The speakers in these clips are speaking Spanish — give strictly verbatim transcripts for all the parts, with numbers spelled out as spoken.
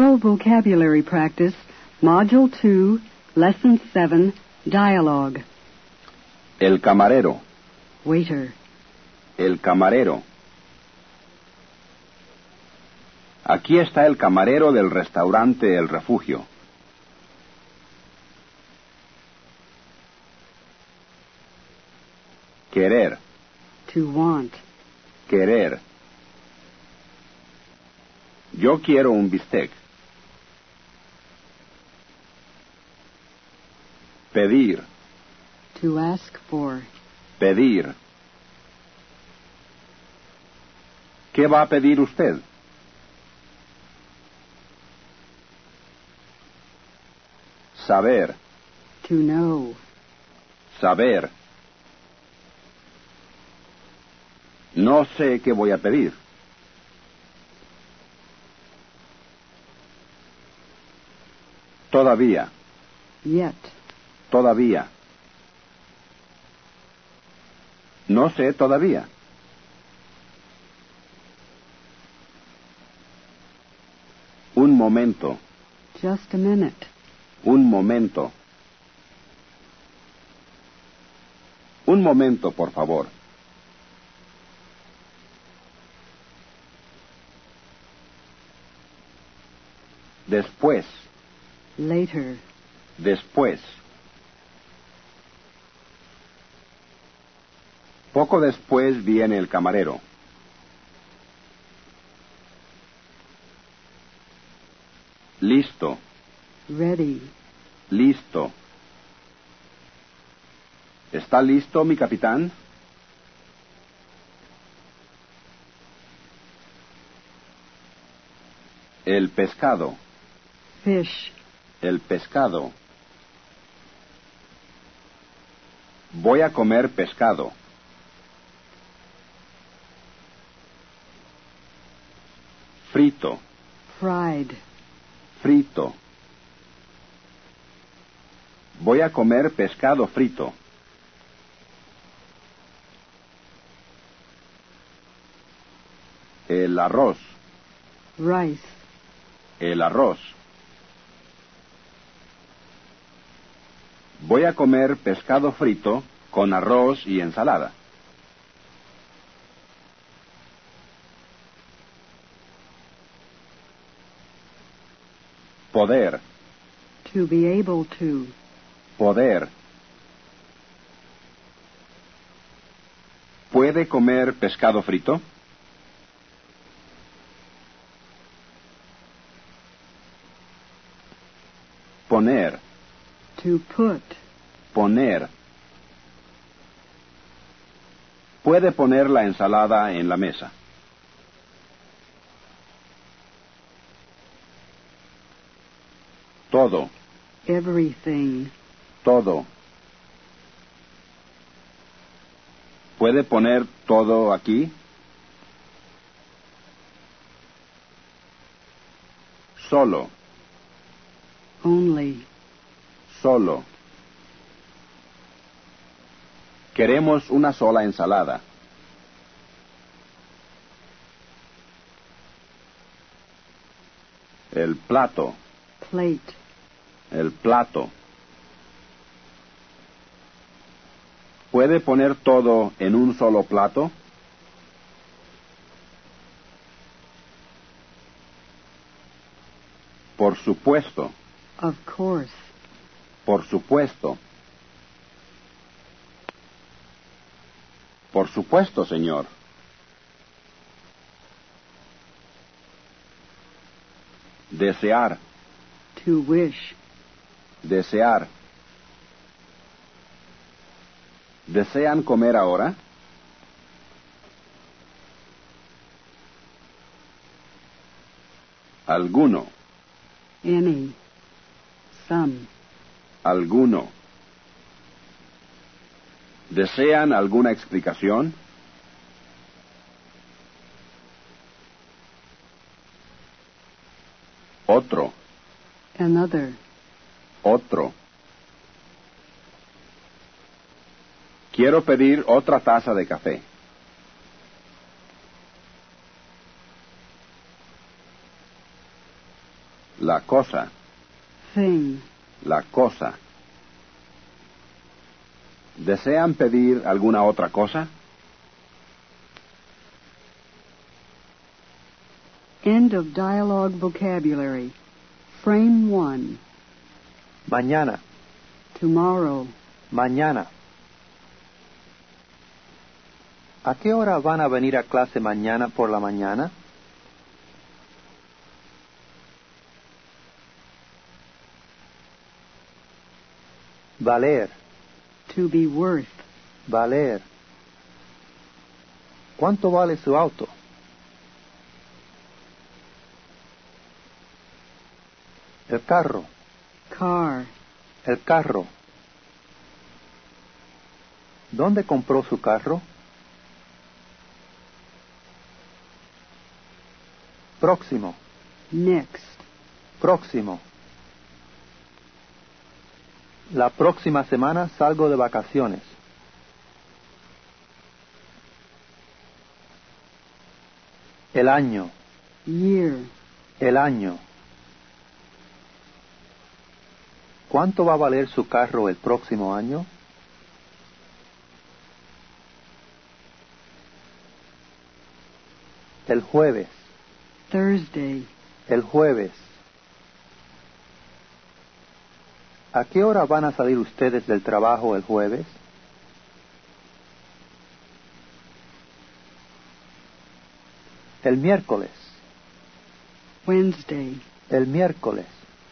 General Vocabulary Practice, Module two, Lesson seven, Dialogue. El camarero. Waiter. El camarero. Aquí está el camarero del restaurante El Refugio. Querer. To want. Querer. Yo quiero un bistec. Pedir. To ask for. Pedir. ¿Qué va a pedir usted? Saber. To know. Saber. No sé qué voy a pedir. Todavía. Yet. Todavía. No sé todavía. Un momento. Just a minute. Un momento. Un momento, por favor. Después. Later. Después. Poco después viene el camarero. Listo. Ready. Listo. ¿Está listo, mi capitán? El pescado. Fish. El pescado. Voy a comer pescado. Frito. Fried. Frito. Voy a comer pescado frito. El arroz. Rice. El arroz. Voy a comer pescado frito con arroz y ensalada. Poder. To be able to. Poder. ¿Puede comer pescado frito? Poner. To put. Poner. Puede poner la ensalada en la mesa. Todo. Everything. Todo. ¿Puede poner todo aquí? Solo. Only. Solo. Queremos una sola ensalada. El plato. Plate. El plato. ¿Puede poner todo en un solo plato? Por supuesto. Of course. Por supuesto. Por supuesto, señor. Desear. To wish. Desear. ¿Desean comer ahora? Alguno. Any. Some. Alguno. ¿Desean alguna explicación? Otro. Another. Otro. Quiero pedir otra taza de café. La cosa. Thing. La cosa. ¿Desean pedir alguna otra cosa? End of dialogue vocabulary. Frame one. Mañana. Tomorrow. Mañana. ¿A qué hora van a venir a clase mañana por la mañana? Valer. To be worth. Valer. ¿Cuánto vale su auto? El carro. Car. El carro. ¿Dónde compró su carro? Próximo. Next. Próximo. La próxima semana salgo de vacaciones. El año. Year. El año. ¿Cuánto va a valer su carro el próximo año? El jueves. Thursday. El jueves. ¿A qué hora van a salir ustedes del trabajo el jueves? El miércoles. Wednesday. El miércoles.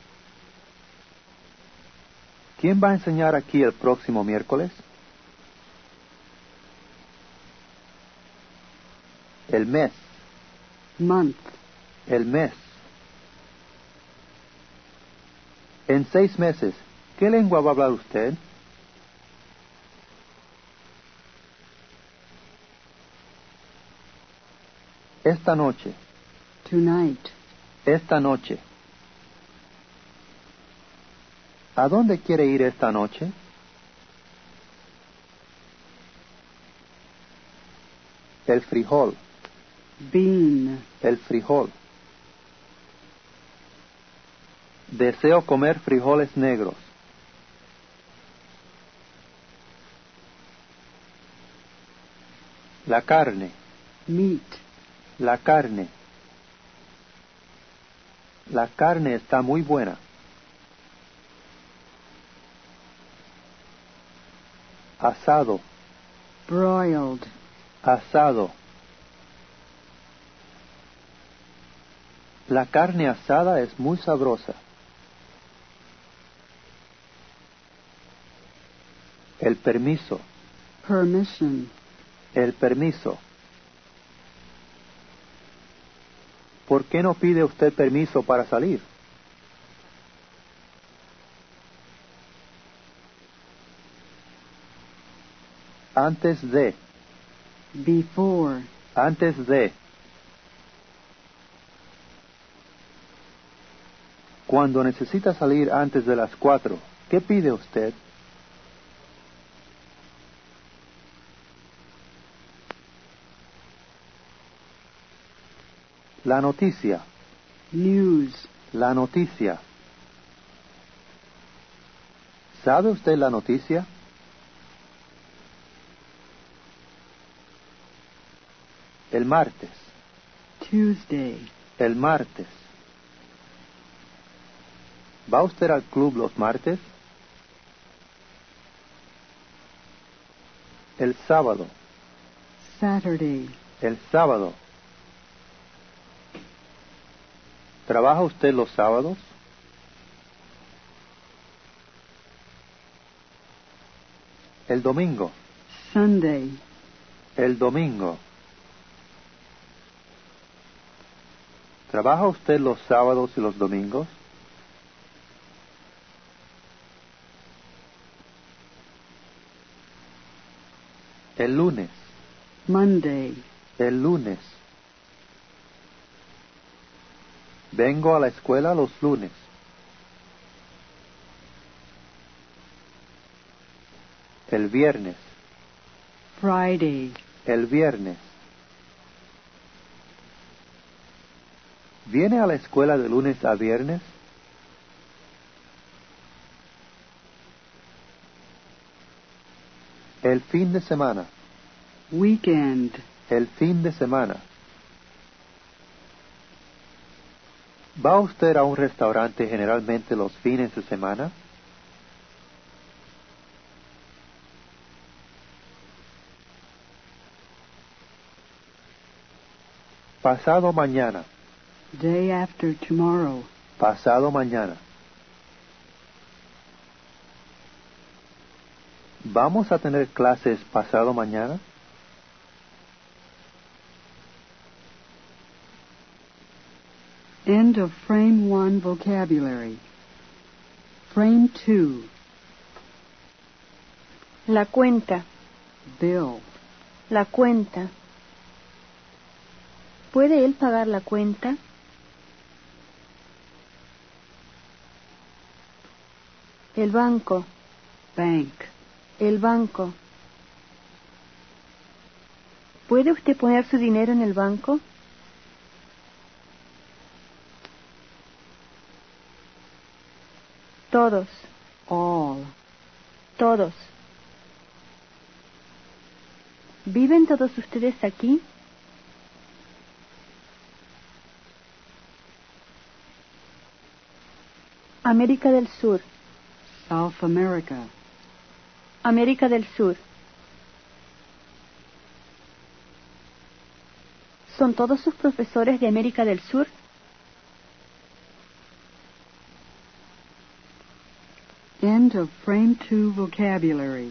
¿Quién va a enseñar aquí el próximo miércoles? El mes. Month. El mes. En seis meses, ¿qué lengua va a hablar usted? Esta noche. Tonight. Esta noche. ¿A dónde quiere ir esta noche? El frijol. Bean. El frijol. Deseo comer frijoles negros. La carne. Meat. La carne. La carne está muy buena. Asado. Broiled. Asado. La carne asada es muy sabrosa. El permiso. Permission. El permiso. ¿Por qué no pide usted permiso para salir? Antes de. Before. Antes de. Cuando necesita salir antes de las cuatro, ¿qué pide usted? La noticia. News. La noticia. ¿Sabe usted la noticia? El martes. Tuesday. El martes. ¿Va usted al club los martes? El sábado. Saturday. El sábado. ¿Trabaja usted los sábados? El domingo. Sunday. El domingo. ¿Trabaja usted los sábados y los domingos? El lunes. Monday. El lunes. Vengo a la escuela los lunes. El viernes. Friday. El viernes. ¿Viene a la escuela de lunes a viernes? El fin de semana. weekend, El fin de semana. ¿Va usted a un restaurante generalmente los fines de semana? Pasado mañana. day after tomorrow, Pasado mañana. ¿Vamos a tener clases pasado mañana? end of frame one vocabulary. Frame two, La cuenta, bill, la cuenta. ¿Puede él pagar la cuenta? El banco, bank, el banco. ¿Puede usted poner su dinero en el banco? Todos, all, todos. ¿Viven todos ustedes aquí? América del Sur, South America, América del Sur. ¿Son todos sus profesores de América del Sur? end of frame two vocabulary.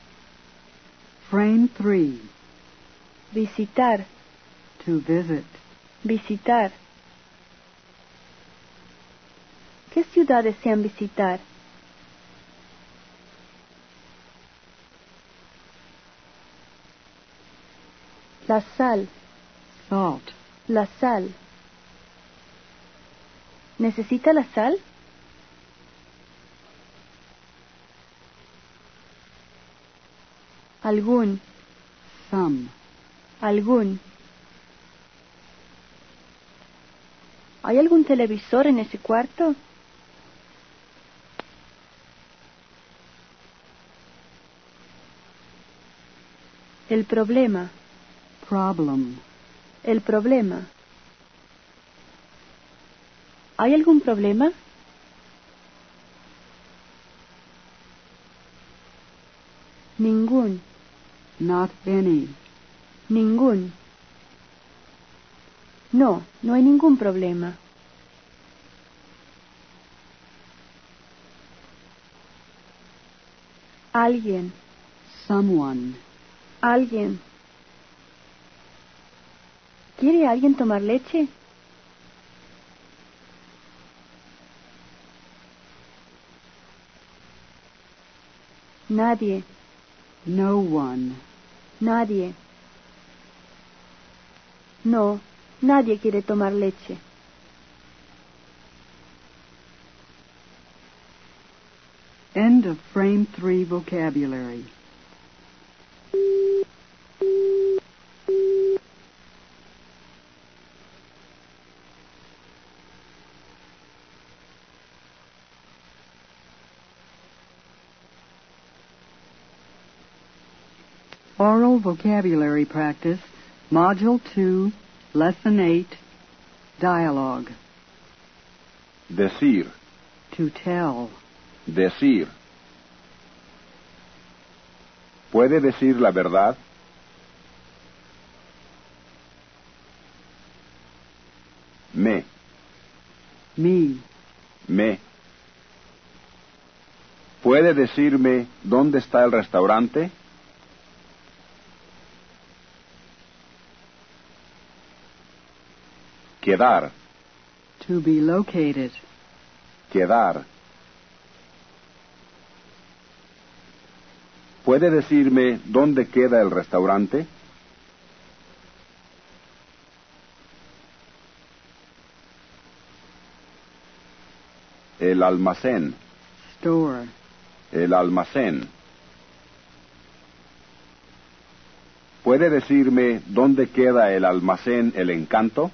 Frame three, Visitar, to visit, visitar. ¿Qué ciudad desean visitar? La sal, salt, la sal. ¿Necesita la sal? Algún, some, algún. ¿Hay algún televisor en ese cuarto? El problema, problem, el problema. ¿Hay algún problema? Ningún, not any, ningún. No, no hay ningún problema. Alguien, someone, alguien. ¿Quiere alguien tomar leche? Nadie, no one, nadie. No, nadie quiere tomar leche. end of frame three vocabulary. Oral vocabulary practice, Module two, Lesson eight, Dialogue. Decir, To tell. decir. ¿Puede decir la verdad? Me, Me. me. ¿Puede decirme dónde está el restaurante? Quedar, To be located. quedar. ¿Puede decirme dónde queda el restaurante? El almacén, Store. el almacén. ¿Puede decirme dónde queda el almacén El Encanto?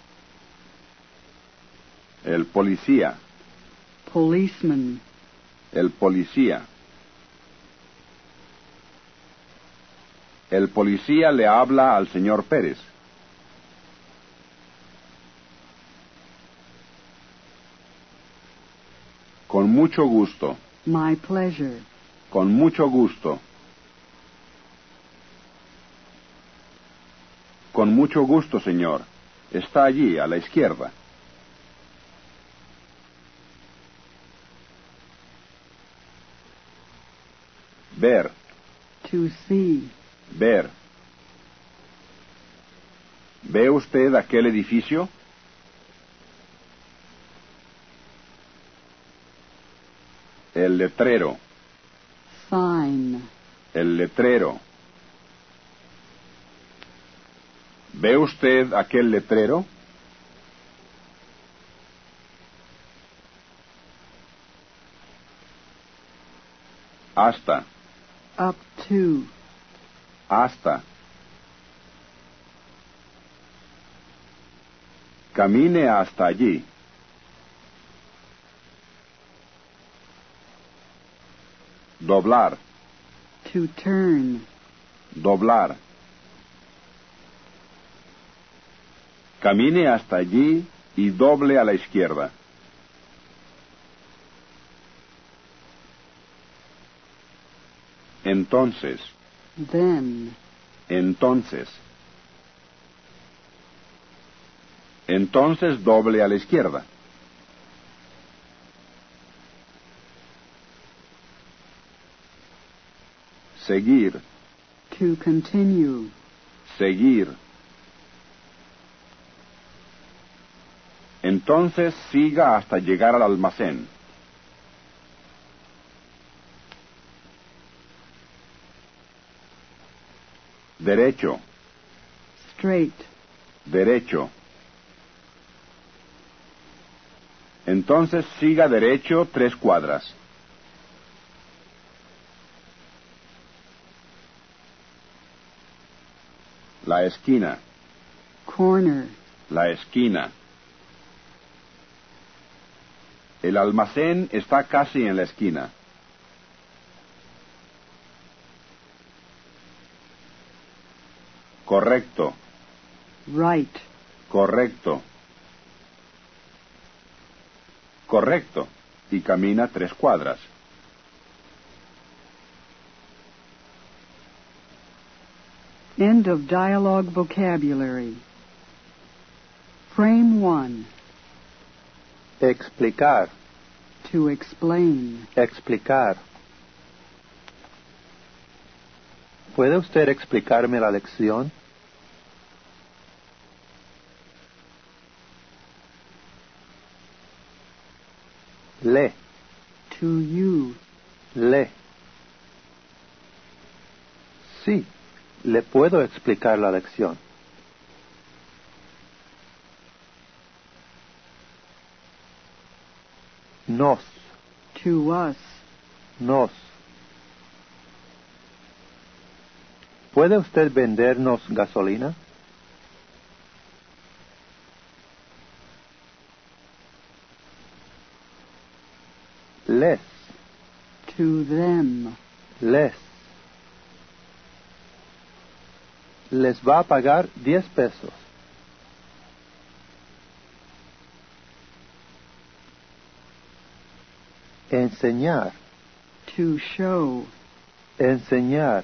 El policía, Policeman. El policía. El policía le habla al señor Pérez. Con mucho gusto. My pleasure. Con mucho gusto. Con mucho gusto, señor. Está allí, a la izquierda. Ver. To see. Ver. ¿Ve usted aquel edificio? El letrero. Sign. El letrero. ¿Ve usted aquel letrero? Hasta. Up to. Hasta. Camine hasta allí. Doblar. To turn. Doblar. Camine hasta allí y doble a la izquierda. Entonces. Then. Entonces. Entonces doble a la izquierda. Seguir. To continue. Seguir. Entonces siga hasta llegar al almacén. Derecho. Straight. Derecho. Entonces siga derecho tres cuadras. La esquina. Corner. La esquina. El almacén está casi en la esquina. Correcto. Right. Correcto. Correcto. Y camina tres cuadras. End of dialogue vocabulary. Frame one. Explicar. To explain. Explicar. ¿Puede usted explicarme la lección? Le. To you. Le. Sí, le puedo explicar la lección. Nos. To us. Nos. ¿Puede usted vendernos gasolina? Les. To them. Les. Les va a pagar diez pesos. Enseñar. To show. Enseñar.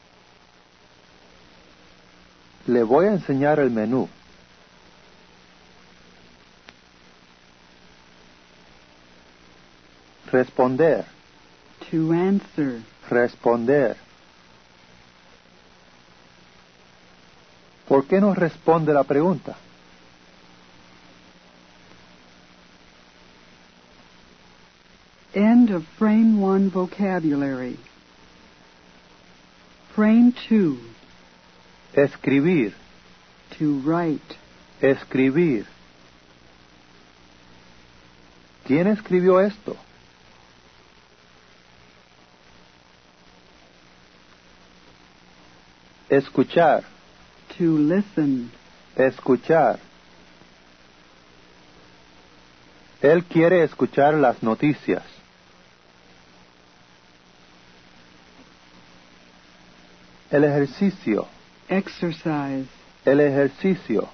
Le voy a enseñar el menú. Responder. To answer. Responder. ¿Por qué no responde la pregunta? End of Frame one vocabulary. Frame two. Escribir. To write. Escribir. ¿Quién escribió esto? Escuchar. To listen. Escuchar. Él quiere escuchar las noticias. El ejercicio. exercise, El ejercicio.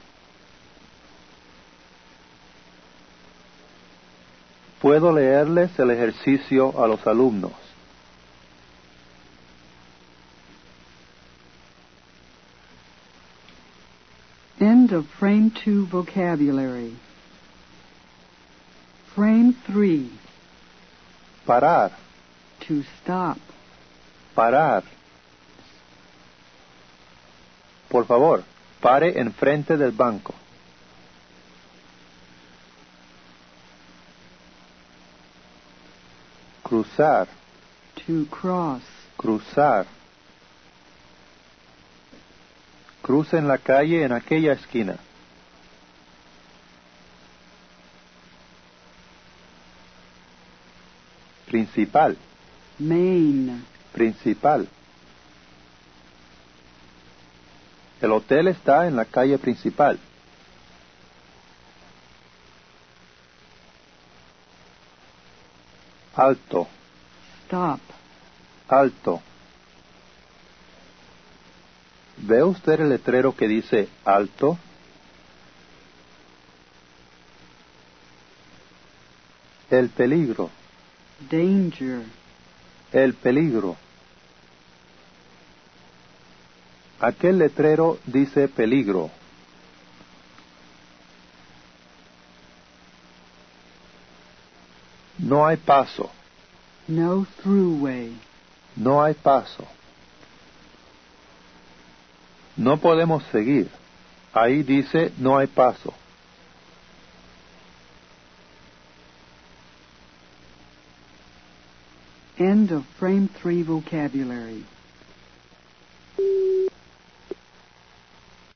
Puedo leerles el ejercicio a los alumnos. End of Frame two vocabulary. Frame three, Parar, to stop. parar. Por favor, pare enfrente del banco. Cruzar, To cross. cruzar. Crucen la calle en aquella esquina. Principal, Main. principal. El hotel está en la calle principal. Alto, Stop. alto. ¿Ve usted el letrero que dice alto? El peligro, Danger. el peligro. Aquel letrero dice peligro. No hay paso, No throughway. no hay paso. No podemos seguir. Ahí dice no hay paso. End of Frame three vocabulary.